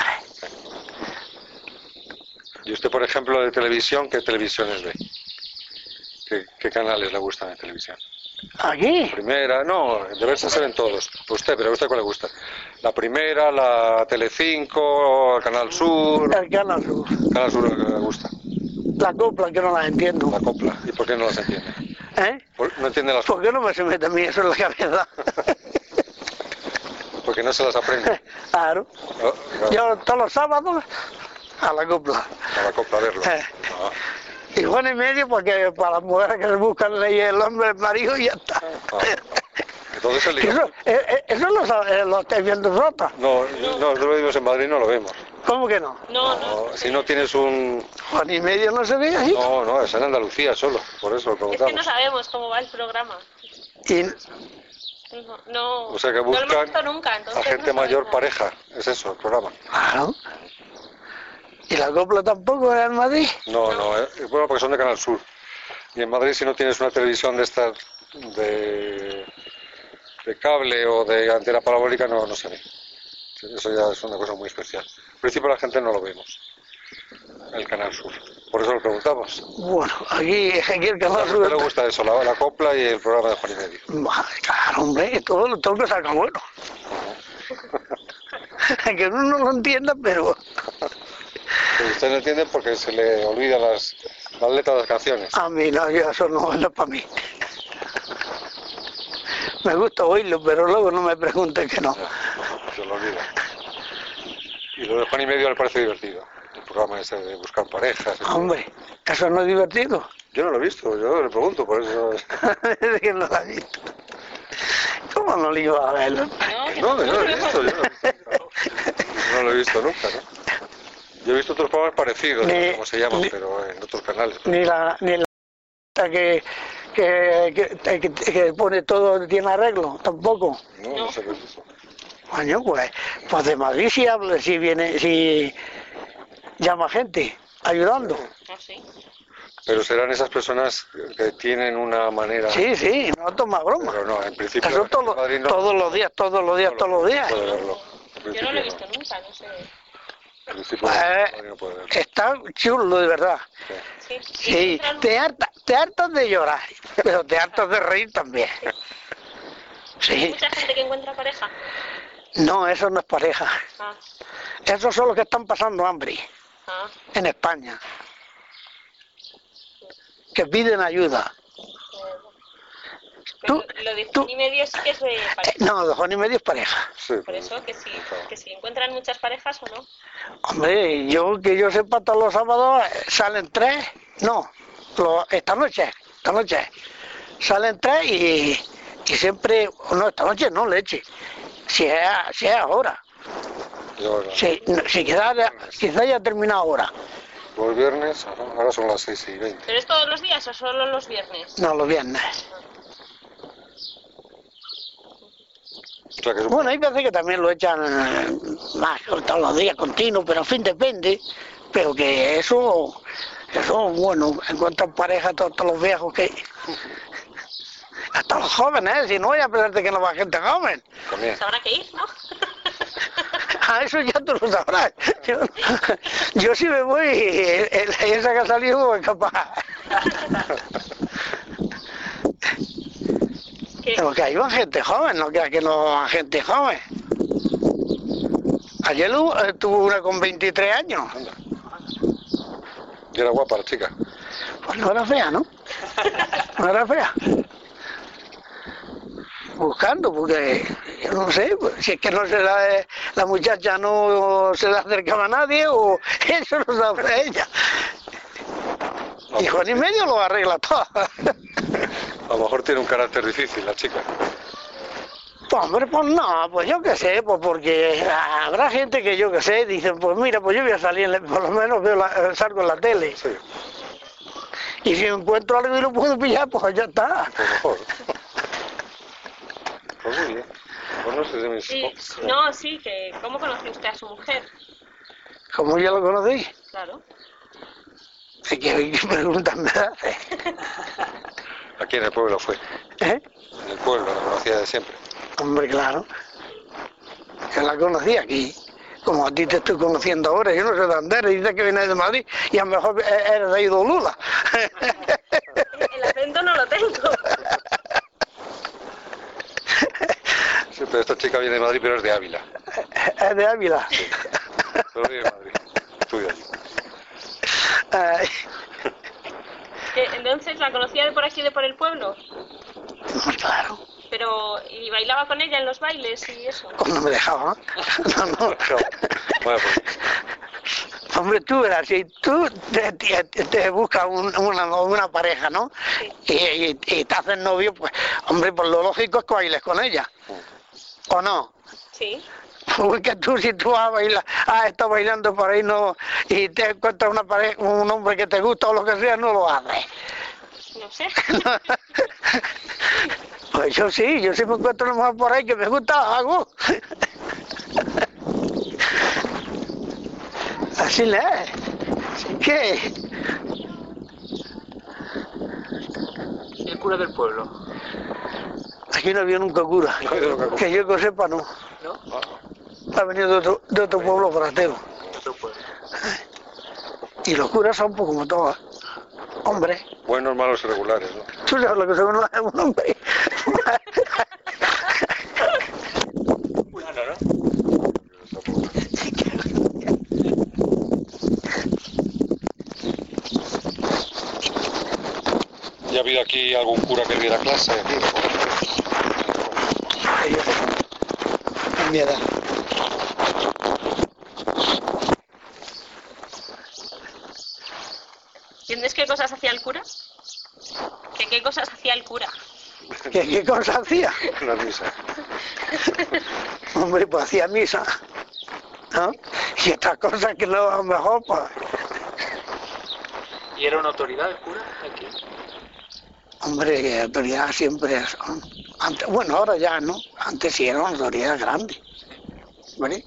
¿Y usted, por ejemplo, de televisión, qué televisiones ve? ¿Qué canales le gustan de televisión? ¿Aquí? Primera, no, de verse se ven todos. Usted, pero ¿a usted cuál le gusta? La Primera, la Telecinco, el Canal Sur. El Canal Sur. Canal Sur le gusta. La copla que no las entiendo. La copla. ¿Y por qué no las entiende? ¿No entiende las ¿Por qué no me se mete a mí eso en la cabeza? Porque no se las aprende. Claro. Oh, claro. Yo todos los sábados a la copla. A la copla a verlo. Y Juan y medio porque para las mujeres que se buscan ley el hombre, el marido y ya está. Entonces el Eso lo estáis viendo rota. No, nosotros lo vimos en Madrid, no lo vemos. ¿Cómo que no? No. Si no tienes un... Juan y medio no se ve ahí. No, es en Andalucía solo, por eso lo Es que no preguntamos. sabemos cómo va el programa. Y No, O sea que no lo hemos buscan visto nunca, entonces a gente no mayor sabemos. pareja, es eso el programa. claro. ¿Y la copla tampoco es en Madrid? No, bueno, porque son de Canal Sur. Y en Madrid si no tienes una televisión de estas de cable o de antena parabólica no se ve. Eso ya es una cosa muy especial. En principio la gente no lo vemos, el Canal Sur. Por eso lo preguntamos. Bueno, aquí el ¿A Canal usted Sur... le gusta eso, la copla y el programa de Juan y Medio? Claro, hombre, todo lo que saca bueno. Que uno no lo entienda, pero... Pero usted no entiende porque se le olvidan las letras de las canciones. A mí no, eso no es para mí. Me gusta oírlo, pero luego no me pregunten que no. Se lo olvida. Y lo de Juan y Medio le parece divertido. El programa ese de buscar parejas. Hombre, eso no es divertido. Yo no lo he visto, yo le pregunto, por eso... Es que no lo ha visto. ¿Cómo no lo iba a ver? No, yo no lo he visto, no lo he visto nunca, ¿no? Yo he visto otros programas parecidos, no sé cómo se llaman, pero en otros canales. Ni la que pone todo, tiene arreglo, tampoco. No sé qué es eso. Coño, pues de Madrid sí habla, si viene, si llama gente, ayudando. No, sí. Pero serán esas personas que tienen una manera... Sí, no toma broma. Pero no, en principio... Eso en Madrid no- todos los días. puede verlo. En Yo principio no lo he visto nunca, no sé. En principio en Madrid no puede verlo. Está chulo, de verdad. Sí, Sí, te hartas de llorar, pero te hartas de reír también. Hay Sí, mucha gente que encuentra pareja. no, eso no es pareja. Ah, Esos son los que están pasando hambre ah. en España, que piden ayuda. Pero Tú- lo de tú- Juan y Medio sí que es de pareja. No, de Juan y medio es pareja. Sí, Por eso que si encuentran muchas parejas o no. Hombre, que yo sepa, todos los sábados salen 3, no, esta noche, salen 3 y siempre, no, esta noche no, leche, si es ahora, si quizás ya ha terminado ahora, Los viernes, ahora son las 6:20. ¿Pero es todos los días o solo los viernes? no, los viernes. O sea que es un- Bueno, hay veces que también lo echan más, todos los días continuos, pero en fin, depende, pero que eso bueno, encuentran pareja todos los viejos que... Hasta los jóvenes, si no voy a pensarte que no va gente joven. también. Pues habrá que ir, ¿no? A eso ya tú lo sabrás. Yo si me voy, esa que ha salido voy capaz. Que- Pero que ahí va gente joven, no creas que no va gente joven. Ayer tuvo una con 23 años. Anda. Y era guapa la chica. Pues no era fea, ¿no? No era fea. Buscando, porque yo no sé, pues, si es que no se la muchacha no se le acercaba a nadie o eso no sabe ella. Y Juan y medio lo arregla todo. A lo mejor tiene un carácter difícil la chica. Pues hombre, pues no, pues yo qué sé, pues porque habrá gente que yo qué sé, dicen, pues mira, pues yo voy a salir, por lo menos salgo en la tele. Sí, Y si encuentro algo y lo puedo pillar, pues ya está. pues mejor. Pues muy bien. Pues no sé de mis... Sí, no, sí, que ¿cómo conoció usted a su mujer? Como ya lo conocí, Claro. ¿qué preguntas me hace? Aquí en el pueblo fue. ¿Eh? En el pueblo, la conocía de siempre. Hombre, claro. Yo la conocí aquí. Como a ti te estoy conociendo ahora, yo no sé de dónde eres, dices que vienes de Madrid y a lo mejor eres de Idolula. El acento no lo tengo. Sí, pero esta chica viene de Madrid, pero es de Ávila. Es de Ávila. Pero vive en Madrid. Estudia allí. Ay, Entonces la conocía de por aquí, de por el pueblo. claro, Pero, ¿y bailaba con ella en los bailes y eso? cuando me dejaba. No. Bueno, pues Hombre, tú verás, si tú te buscas una pareja, ¿no? Sí. Y te haces novio, pues, hombre, pues lo lógico es que bailes con ella. ¿O no? Sí. Porque tú, si tú has estado bailando por ahí no y te encuentras una pareja, un hombre que te gusta o lo que sea, no lo haces. No sé. Pues yo sí me encuentro una mujer por ahí que me gusta, lo hago. Así le es. ¿Qué? ¿Y el cura del pueblo? Aquí no había nunca cura. No ha habido nunca cura. Que yo que sepa, no. ¿No? Ha venido de otro pueblo fratero. Otro pueblo. Y los curas son pues como todos. Hombres. Buenos, malos y regulares, ¿no? ¿Tú sabes lo que son un hombre? Fulano, ¿no? ¿Ya ha habido aquí algún cura que diera clase? Aquí, En mi edad. ¿Entiendes qué cosas hacía el cura? ¿Qué cosas hacía el cura? ¿Qué cosa hacía? La misa. Hombre, pues hacía misa, ¿no? Y estas cosas que no, a lo mejor, pues... ¿Y era una autoridad el cura aquí? Hombre, que autoridad siempre son... Antes, bueno, ahora ya, ¿no? Antes sí era una autoridad grande, ¿vale?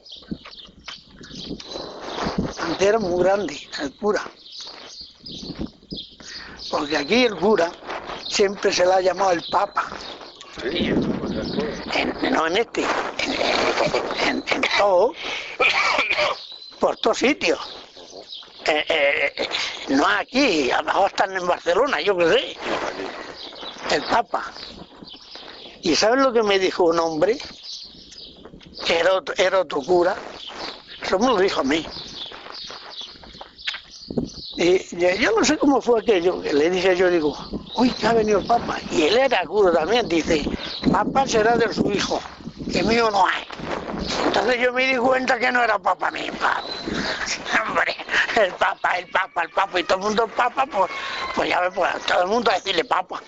Antes era muy grande el cura. Porque aquí el cura siempre se le ha llamado el Papa. Sí. No en este, en todo, por todos sitios. No aquí, a lo mejor están en Barcelona, yo qué sé. El Papa. ¿Y sabes lo que me dijo un hombre? Que era otro cura. Eso me lo dijo a mí. Y yo no sé cómo fue aquello, que le dije yo, digo, uy, que ha venido el Papa. Y él era cura también, dice, Papa será de su hijo, que mío no hay. Entonces yo me di cuenta que no era Papa mi Papa. Hombre, el Papa, y todo el mundo el Papa, pues ya ves, pues todo el mundo a decirle Papa.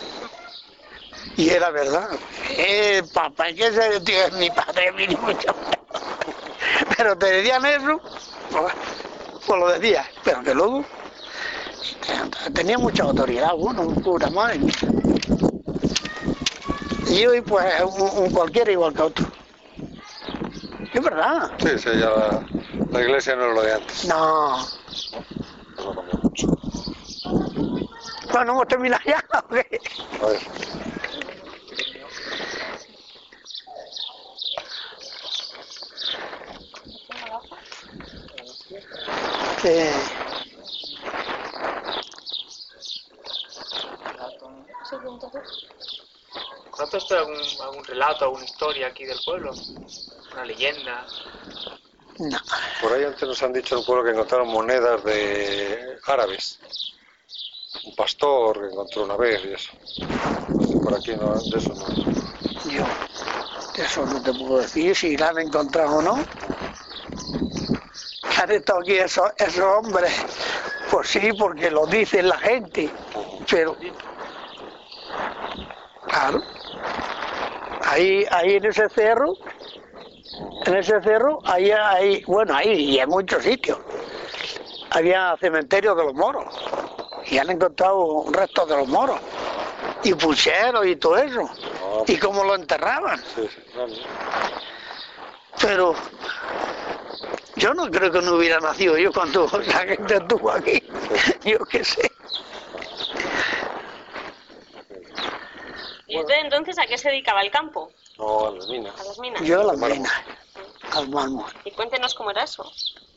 Y era verdad, Papa, que ese tío es mi padre, ni mucho menos. Pero te decían eso, pues lo decía, pero que luego tenía mucha autoridad, bueno, un cura, madre mía. Y hoy pues un cualquiera igual que otro. Es verdad. Sí, sí, ya la iglesia no es lo de antes. No. No cambia mucho. Bueno, hemos terminado ya, ¿o qué? A ver. Que ¿Conoce usted algún relato, alguna historia aquí del pueblo? ¿Una leyenda? no. Por ahí antes nos han dicho en un pueblo que encontraron monedas de árabes. Un pastor que encontró una vez y eso. Por aquí no, de eso no. Yo, eso no te puedo decir si la han encontrado o no. ¿Que han estado aquí esos hombres? Pues sí, porque lo dice la gente. Pero, claro, ahí en ese cerro, ahí, bueno, ahí y en muchos sitios, había cementerios de los moros. Y han encontrado restos de los moros. Y pucheros y todo eso. Y cómo lo enterraban. Sí, sí, no. Pero yo no creo que no hubiera nacido yo cuando la gente estuvo aquí. Yo qué sé. ¿Y usted entonces a qué se dedicaba el campo? No, a las minas. ¿A las minas? Yo a las minas, al mármol. Y cuéntenos cómo era eso.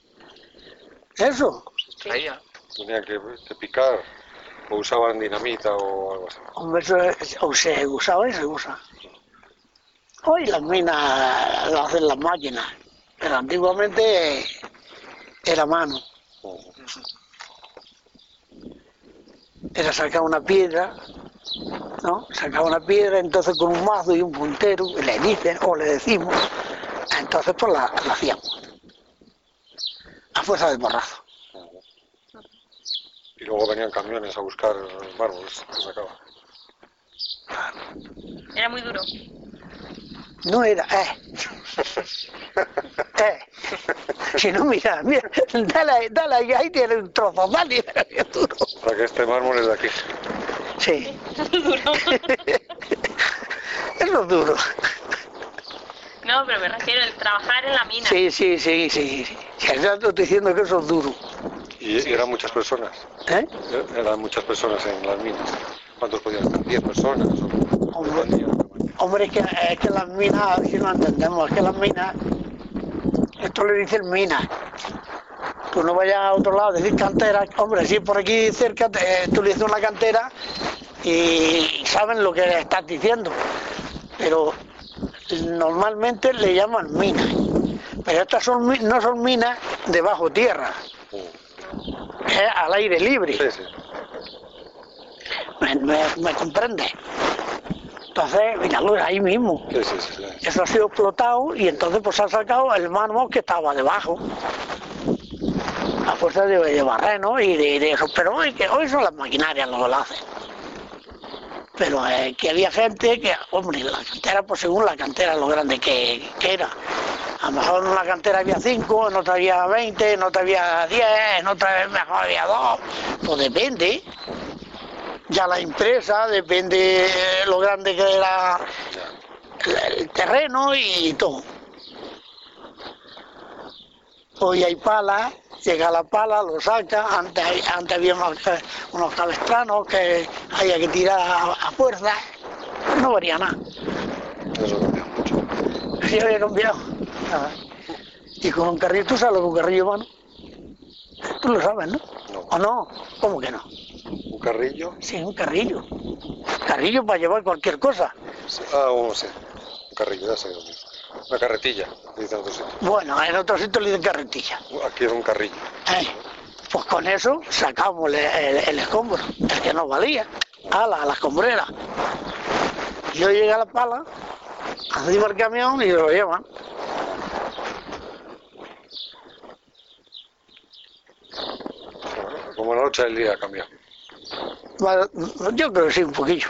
¿Eso? Extraía. Tenía que picar o usaban dinamita o algo así. Hombre, eso se usaba y se usa. Hoy las minas las hacen las máquinas, pero antiguamente era mano. Era sacar una piedra, ¿no? Sacaba una piedra, entonces con un mazo y un puntero, le dicen o le decimos, entonces pues la hacíamos. a fuerza de porrazo. Y luego venían camiones a buscar mármoles que sacaban. Era muy duro. No era, Si no, mira, dale, ahí tiene un trozo, dale, qué duro. O sea que este mármol es de aquí. Sí, Duro. eso es duro. No, pero me refiero al trabajar en la mina. Sí. Si ya te estoy diciendo que eso es duro. Y eran muchas personas. ¿Eh? Eran muchas personas en las minas. ¿Cuántos podían estar? ¿10 personas? Hombre, es que las minas, si no entendemos, es que las minas, esto le dicen minas. Tú no vayas a otro lado a decir cantera. Hombre, si por aquí cerca tú le dices una cantera y saben lo que le estás diciendo. Pero normalmente le llaman minas. Pero estas no son minas de bajo tierra. Es al aire libre. Sí. ¿Me comprendes? Entonces, míralo, ahí mismo. Sí. Eso ha sido explotado y entonces pues ha sacado el mármol que estaba debajo. A fuerza de barreno y de eso. Pero hoy son las maquinarias lo que lo hacen. Pero que había gente que, hombre, la cantera, pues según la cantera, lo grande que era. A lo mejor en una cantera había 5, en otra había 20, en otra había 10, en otra mejor había 2. Pues depende. Ya la empresa, depende lo grande que era el terreno y todo. Hoy hay pala, llega la pala, lo saca, antes había unos cabestranos que había que tirar a fuerza, no varía nada. Eso cambia mucho. Sí había cambiado. Nada. Y con un carrillo, ¿tú sabes lo que un carrillo humano? Tú lo sabes, ¿no? No. ¿O no? ¿Cómo que no? ¿Un carrillo? Sí, un carrillo. Carrillo para llevar cualquier cosa. Sí. Sí. Un carrillo, ya sé dónde es. Una carretilla, dice en otro sitio. Bueno, en otro sitio le dicen carretilla. Aquí era un carrillo. Pues con eso sacamos el escombro, el que nos valía, a la escombrera. Yo llegué a la pala, arriba el camión y lo llevan. Como la noche del día cambia. Bueno, yo creo que sí, un poquillo.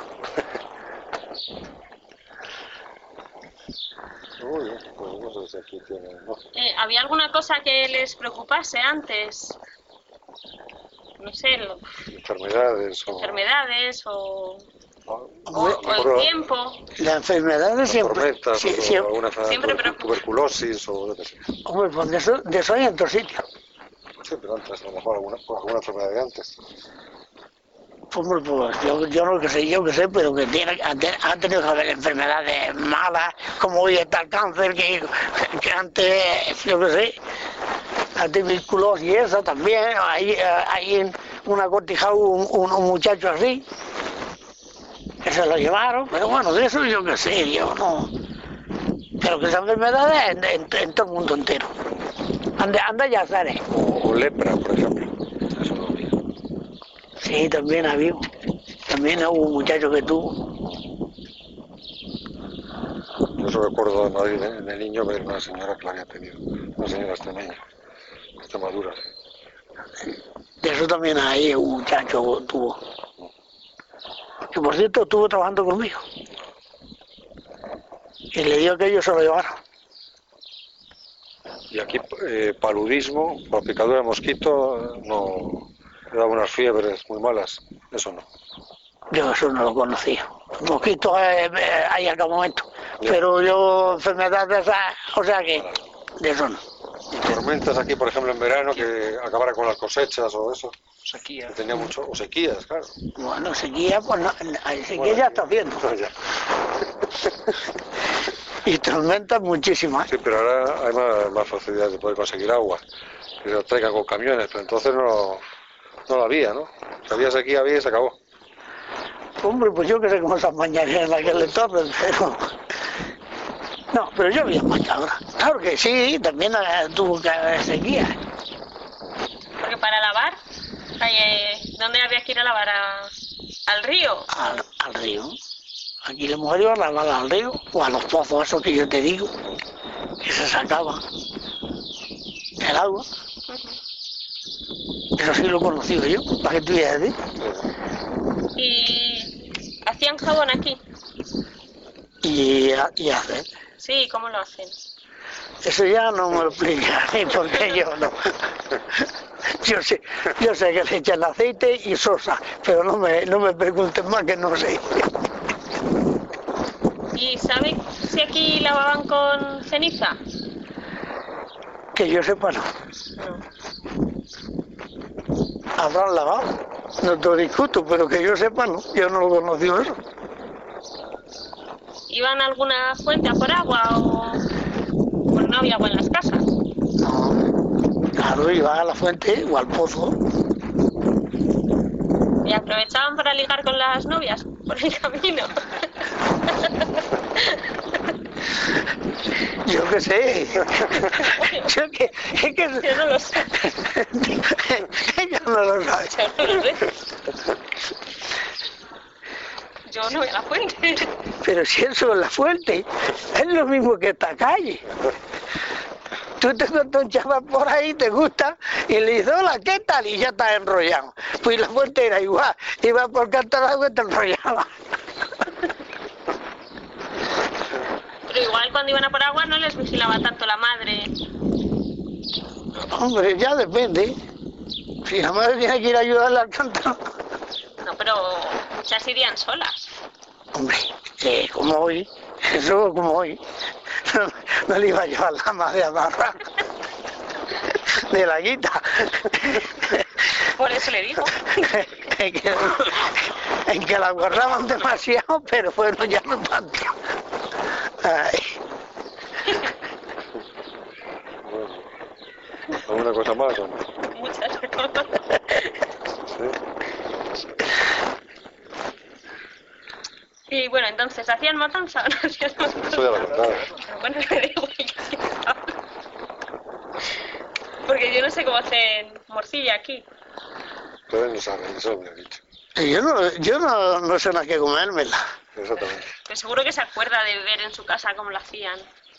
Muy bien, pues no sé si aquí tienen... ¿no? ¿Había alguna cosa que les preocupase antes? No sé, Enfermedades o... enfermedades o Hombre, el tiempo. las enfermedades siempre... tormentas, Sí, o alguna siempre preocupa. tuberculosis o lo que sea. hombre, pues de eso hay en otros sitios. Sí, pero antes, a lo mejor alguna enfermedad de antes. Hombre, pues yo no que sé, pero que ha tenido que haber enfermedades malas, como hoy está el cáncer, que antes, yo que sé, la tuberculosis y esa también, hay en una cortijada un muchacho así, que se lo llevaron, pero bueno, de eso yo que sé, yo no. Pero que esa enfermedad es en todo el mundo entero. Anda ya sabes. O lepra, por ejemplo. Eso no había. Sí, también había. También hubo un muchacho que tuvo. Yo solo recuerdo en Madrid, de niño, ver una señora que la había tenido. Una señora extremeña, Extremadura. De eso también ahí un muchacho tuvo. Que por cierto estuvo trabajando conmigo. Y le dio que ellos se lo llevaron. Y aquí paludismo, por picadura de mosquito, no... Le daba unas fiebres muy malas, eso no. Yo eso no lo conocía. Mosquitos hay a cada momento. Ya. Pero yo enfermedades, o sea que de eso no. Y tormentas aquí, por ejemplo, en verano, que acabara con las cosechas o eso. Sequía. Que tenía mucho... O sequías, claro. Bueno, sequía, pues no, sequía Bueno, ya está viendo. No, ya. Y tormentas muchísimas. Sí, pero ahora hay más facilidad de poder conseguir agua. Que lo traigan con camiones, pero entonces no la había, ¿no? Si había sequía, había y se acabó. Hombre, pues yo que sé cómo esas mañanas en aquel entonces, pero... No, pero yo había más ahora. Claro que sí, también tuvo que haber sequía. Porque para lavar, ¿dónde había que ir a lavar? ¿Al río? Al río. Aquí la mujer iba a lavar al río, o a los pozos esos que yo te digo, que se sacaba del agua. Uh-huh. Eso sí lo he conocido yo, para que tú veas, ¿eh? ¿Y hacían jabón aquí? Y hacer. Sí, ¿cómo lo hacen? Eso ya no me lo explica, porque yo no. Yo sé que le echan aceite y sosa, pero no me pregunten más, que no sé. ¿Y sabe si aquí lavaban con ceniza? Que yo sepa, no. No. Habrán lavado, no te lo discuto, pero que yo sepa, no. Yo no lo conocí eso. ¿Iban a alguna fuente a por agua o pues no había agua en las casas? No, claro, iba a la fuente o al pozo. ¿Y aprovechaban para ligar con las novias por el camino? Yo qué sé. Yo no lo sé. Ella no lo sabe. Yo no lo sé. Yo no voy a la fuente. Pero si eso es la fuente, es lo mismo que esta calle. Tú te encuentras un chaval por ahí, te gusta, y le dices, hola, ¿qué tal? Y ya estás enrollado. Pues la fuente era igual, iba por cantar agua y te enrollaba. Pero igual cuando iban a por agua no les vigilaba tanto la madre. Hombre, ya depende. Si la madre tiene que ir a ayudarle al cantar. No, pero muchas irían solas. Hombre, como hoy, eso como hoy. No le iba a llevar la madre a barra de la guita. Por eso le digo. en que la guardaban demasiado, pero bueno, ya no tanto. Ay. Bueno, ¿alguna cosa más o no? Muchas cosas. ¿Sí? Y bueno, entonces, ¿hacían matanza o no hacían matanza? Eso ya lo contaba. Pero bueno, me da igual que sí. Porque yo no sé cómo hacen morcilla aquí. Ustedes no saben, eso lo he dicho. Yo no sé nada que comérmela. Exactamente. Pero seguro que se acuerda de ver en su casa cómo lo hacían.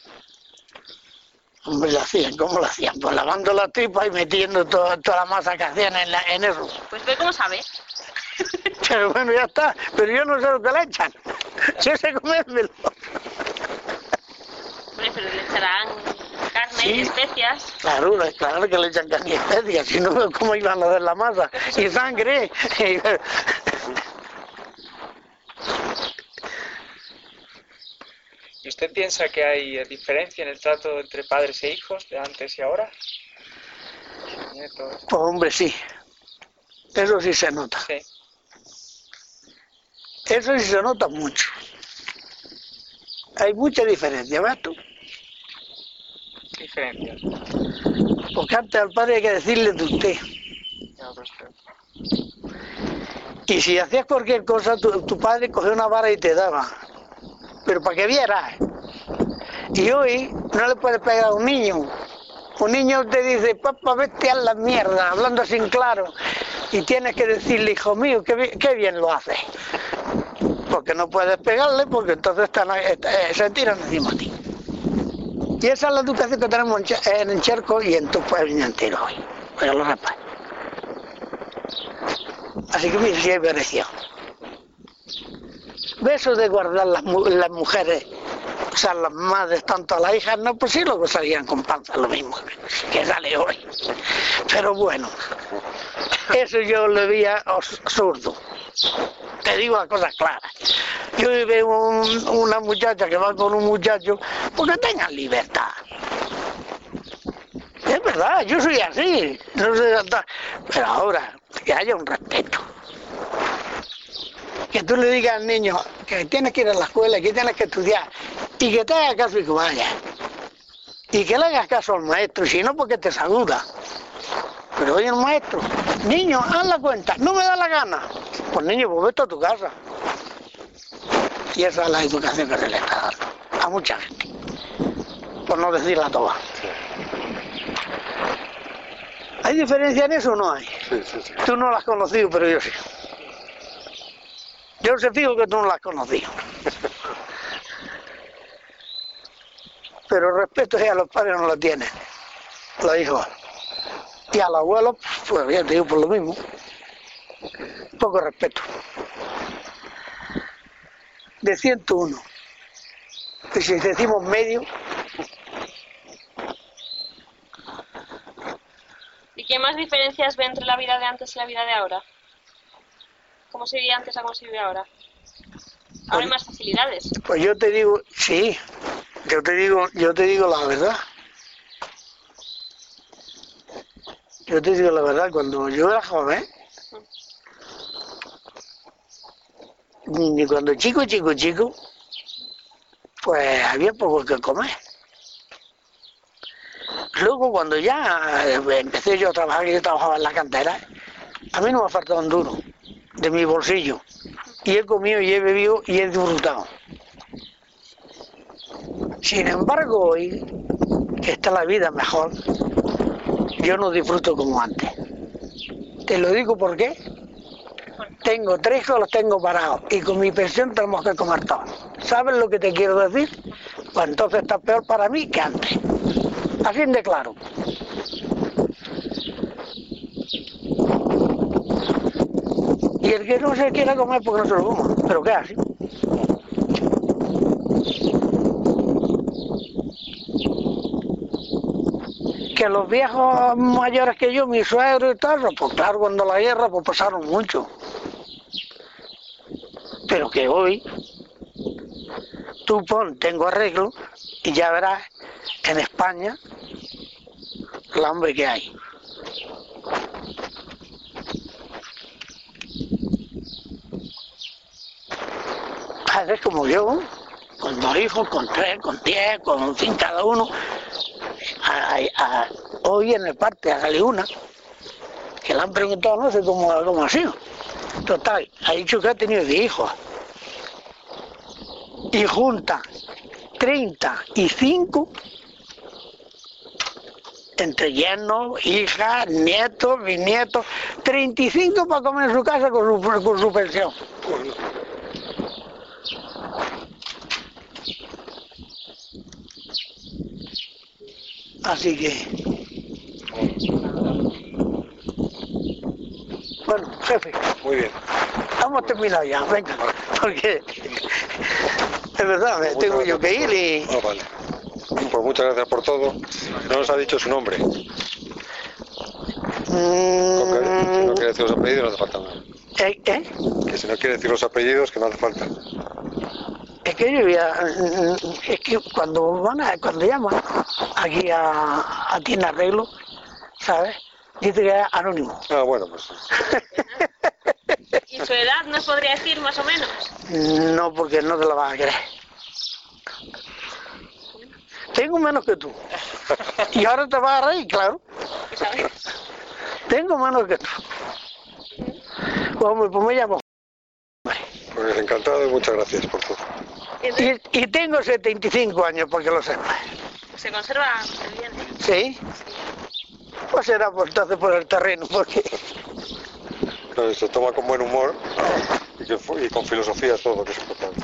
Hombre, la hacían, ¿cómo la hacían? Pues lavando la tripa y metiendo toda la masa que hacían en eso. Pues ve cómo sabe. Pero bueno, ya está. Pero yo no sé lo que le echan. Yo sé comérmelo. Hombre, pero le echarán carne Sí. y especias. Claro que le echan carne y especias. Si no, ¿cómo iban a hacer la masa? Y sangre. ¿Y usted piensa que hay diferencia en el trato entre padres e hijos de antes y ahora? Nietos. Pues hombre, sí. Eso sí se nota. Sí. Eso sí se nota mucho. Hay mucha diferencia, ¿ves tú? ¿Qué diferencia? Porque antes al padre hay que decirle de usted. Ya, pero usted. Y si hacías cualquier cosa, tu padre cogía una vara y te daba. Pero para que vieras. Y hoy no le puedes pegar a un niño. Un niño te dice, papá, vete a la mierda, hablando así en claro. Y tienes que decirle, hijo mío, qué bien lo haces. Porque no puedes pegarle, porque entonces se tiran encima de ti. Y esa es la educación que tenemos en el Cherco y en tu pueblo entero hoy. Pero lo sepas. Así que mira, si hay variación. Eso de guardar las mujeres, o sea, las madres, tanto a las hijas, no, pues sí, luego salían con panza, lo mismo que sale hoy. Pero bueno, eso yo lo veía absurdo. Te digo las cosas claras. Yo veo una muchacha que va con un muchacho, porque tengan libertad. Es verdad, yo soy así, no sé, pero ahora que haya un respeto. Que tú le digas al niño que tienes que ir a la escuela, que tienes que estudiar, y que te haga caso y que vaya. Y que le hagas caso al maestro, si no, porque te saluda. Pero oye, el maestro, niño, haz la cuenta, no me da la gana. Pues niño, pues vete a tu casa. Y esa es la educación que se le está dando a mucha gente. Por no decirla toda. ¿Hay diferencia en eso o no hay? Sí, sí, sí. Tú no la has conocido, pero yo sí. Yo sé fijo que tú no la has conocido. Pero respeto a los padres no lo tienen, los hijos. Y al abuelo, pues ya te digo por lo mismo. Poco respeto. De 101. Y si decimos medio, ¿y qué más diferencias ve entre la vida de antes y la vida de ahora? ¿Cómo se vivía antes a cómo se vive ahora? Ahora hay más facilidades. pues yo te digo, sí, yo te digo la verdad. Yo te digo la verdad, cuando yo era joven, y cuando chico, pues había poco que comer. Luego cuando ya empecé yo a trabajar, yo trabajaba en la cantera, a mí no me ha faltado un duro de mi bolsillo. Y he comido y he bebido y he disfrutado. Sin embargo, hoy, que está la vida mejor, yo no disfruto como antes. Te lo digo porque tengo 3 hijos, los tengo parados, y con mi pensión tenemos que comer todos. ¿Sabes lo que te quiero decir? Pues entonces está peor para mí que antes. Así de claro. Y el que no se quiera comer, porque no se lo coma. Pero ¿qué así? Que los viejos mayores que yo, mi suegro y tal, pues claro, cuando la guerra, pues pasaron mucho. Pero que hoy, tú tengo arreglo, y ya verás, en España, el hambre que hay. Es como yo, con 2 hijos, con 3, con 10, con 5 cada uno. Hoy en el parte, hágale una, que le han preguntado, no sé cómo ha sido. Total, ha dicho que ha tenido 10 hijos. Y junta 35 entre yernos, hijas, nietos, bisnietos, 35 para comer en su casa con su pensión. Así que... Bueno, jefe. Muy bien. Hemos terminado ya, venga. Porque... Es verdad, me tengo yo que ir y... Ah, vale. Pues muchas gracias por todo. No nos ha dicho su nombre. Si no quiere decir los apellidos, no hace falta nada. Que si no quiere decir los apellidos, que no hace falta. Es que yo es que cuando llaman aquí a tienda arreglo, ¿sabes? Dice que es anónimo. Ah, bueno, pues... ¿Y su edad nos podría decir más o menos? No, porque no te la vas a creer. Tengo menos que tú. Y ahora te vas a reír, claro. ¿Sabes? Tengo menos que tú. Pues me llamo. Pues encantado y muchas gracias por todo. Y tengo 75 años, porque lo sepas. ¿Se conserva bien? ¿Sí? Pues será por entonces por el terreno, porque... Pero se toma con buen humor y con filosofía todo, que es importante.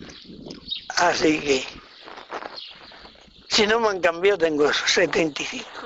Así que... Si no me han cambiado, tengo eso, 75.